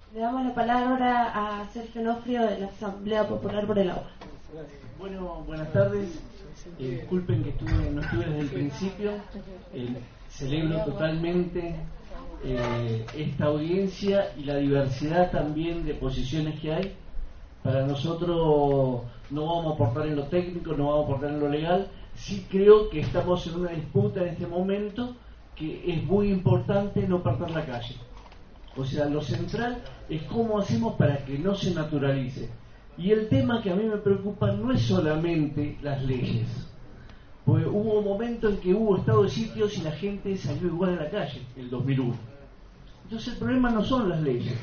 Le damos la palabra a Sergio Onofrio de la Asamblea Popular por el Agua. Bueno, buenas tardes. Disculpen que no estuve desde el principio. Celebro totalmente esta audiencia y la diversidad también de posiciones que hay. Para nosotros no vamos a aportar en lo técnico, no vamos a aportar en lo legal. Sí creo que estamos en una disputa en este momento que es muy importante no perder la calle. O sea, lo central es cómo hacemos para que no se naturalice. Y el tema que a mí me preocupa no es solamente las leyes. Pues hubo un momento en que hubo estado de sitios y la gente salió igual a la calle, el 2001. Entonces el problema no son las leyes.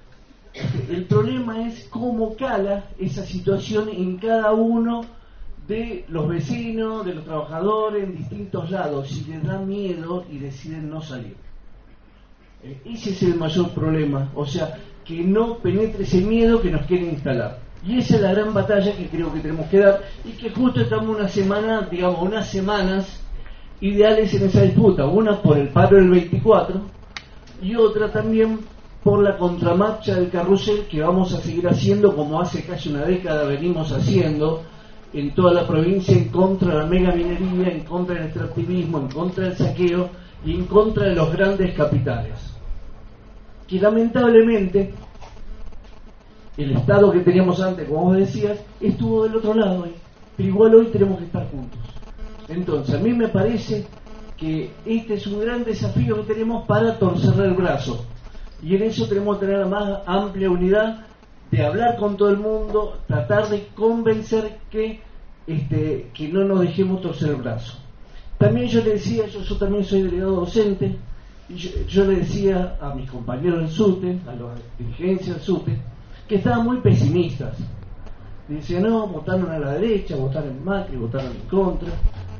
El problema es cómo cala esa situación en cada uno de los vecinos, de los trabajadores, en distintos lados, si les da miedo y deciden no salir. Ese es el mayor problema, o sea, que no penetre ese miedo que nos quieren instalar. Y esa es la gran batalla que creo que tenemos que dar y que justo estamos unas semanas ideales en esa disputa. Una por el paro del 24 y otra también por la contramarcha del carrusel que vamos a seguir haciendo como hace casi una década venimos haciendo en toda la provincia en contra de la mega minería, en contra del extractivismo, en contra del saqueo y en contra de los grandes capitales. Que lamentablemente el Estado que teníamos antes, como vos decías, estuvo del otro lado hoy, pero igual hoy tenemos que estar juntos. Entonces, a mí me parece que este es un gran desafío que tenemos para torcer el brazo. Y en eso tenemos que tener la más amplia unidad de hablar con todo el mundo, tratar de convencer que no nos dejemos torcer el brazo. También yo le decía, yo también soy delegado docente, y yo le decía a mis compañeros del SUTE, a la dirigencia del SUTE, que estaban muy pesimistas. Decían, no, votaron a la derecha, votaron en Macri, votaron en contra.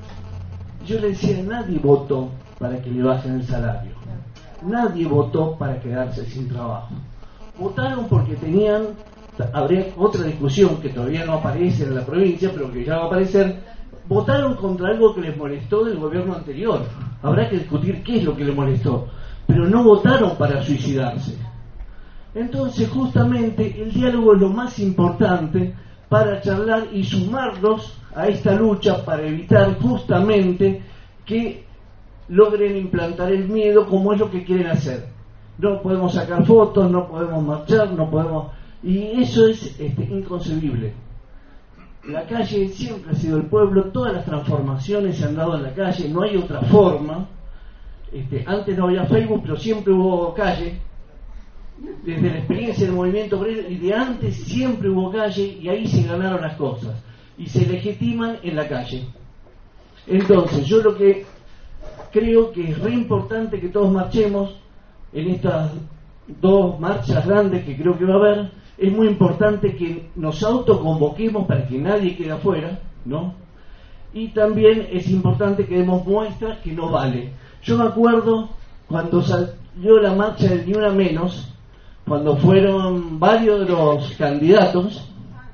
Yo le decía, nadie votó para que le bajen el salario. Nadie votó para quedarse sin trabajo. Votaron porque habría otra discusión que todavía no aparece en la provincia, pero que ya va a aparecer. Votaron contra algo que les molestó del gobierno anterior. Habrá que discutir qué es lo que les molestó. Pero no votaron para suicidarse. Entonces, justamente, el diálogo es lo más importante para charlar y sumarlos a esta lucha para evitar justamente que logren implantar el miedo como es lo que quieren hacer. No podemos sacar fotos, no podemos marchar, no podemos... Y eso es inconcebible. La calle siempre ha sido el pueblo, todas las transformaciones se han dado en la calle, no hay otra forma. Antes no había Facebook, pero siempre hubo calle. Desde la experiencia del movimiento obrero y de antes siempre hubo calle y ahí se ganaron las cosas y se legitiman en la calle. Entonces yo lo que creo que es re importante que todos marchemos en estas dos marchas grandes que creo que va a haber. Es muy importante que nos autoconvoquemos para que nadie quede afuera, ¿no? Y también es importante que demos muestras que no vale. Yo me acuerdo cuando salió la marcha del Ni Una Menos, cuando fueron varios de los candidatos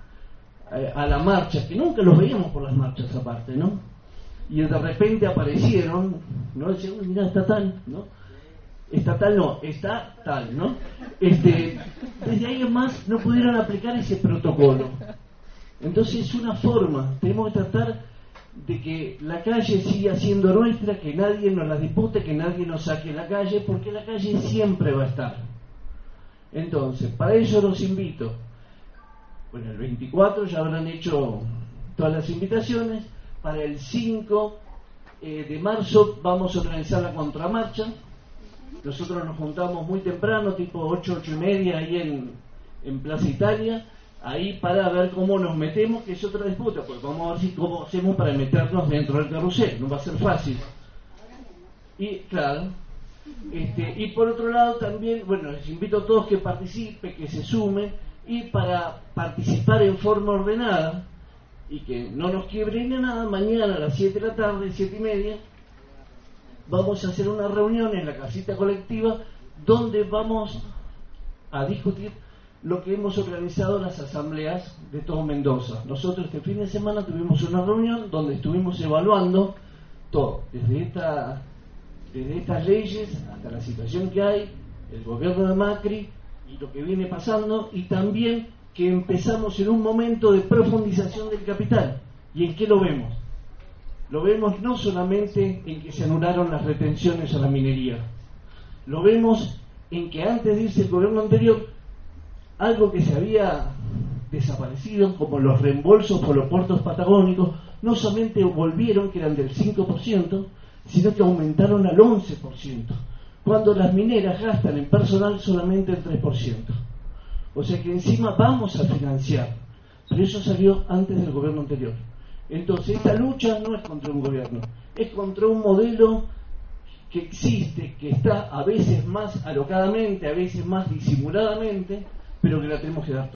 a la marcha, que nunca los veíamos por las marchas aparte, ¿no? Y de repente aparecieron, ¿no? Decían, uy, mirá, está tal, ¿no? Estatal no, está tal, ¿no? Desde ahí en más no pudieron aplicar ese protocolo. Entonces es una forma, tenemos que tratar de que la calle siga siendo nuestra, que nadie nos la dispute, que nadie nos saque la calle, porque la calle siempre va a estar. Entonces, para eso los invito. Bueno, el 24 ya habrán hecho todas las invitaciones. Para el 5 de marzo vamos a organizar la contramarcha. Nosotros nos juntamos muy temprano, tipo 8, 8 y media, ahí en Plaza Italia, ahí para ver cómo nos metemos, que es otra disputa, pues vamos a ver cómo hacemos para meternos dentro del carrusel, no va a ser fácil. Y claro, y por otro lado también, bueno, les invito a todos que participen, que se sumen, y para participar en forma ordenada, y que no nos quiebre ni nada, mañana a las 7 de la tarde, 7 y media, vamos a hacer una reunión en la casita colectiva donde vamos a discutir lo que hemos organizado en las asambleas de todo Mendoza. Nosotros este fin de semana tuvimos una reunión donde estuvimos evaluando todo, desde estas leyes hasta la situación que hay, el gobierno de Macri, y lo que viene pasando, y también que empezamos en un momento de profundización del capital. ¿Y en qué lo vemos? Lo vemos no solamente en que se anularon las retenciones a la minería, lo vemos en que antes de irse el gobierno anterior, algo que se había desaparecido, como los reembolsos por los puertos patagónicos, no solamente volvieron, que eran del 5%, sino que aumentaron al 11%, cuando las mineras gastan en personal solamente el 3%. O sea que encima vamos a financiar, pero eso salió antes del gobierno anterior. Entonces esta lucha no es contra un gobierno, es contra un modelo que existe, que está a veces más alocadamente, a veces más disimuladamente, pero que la tenemos que dar.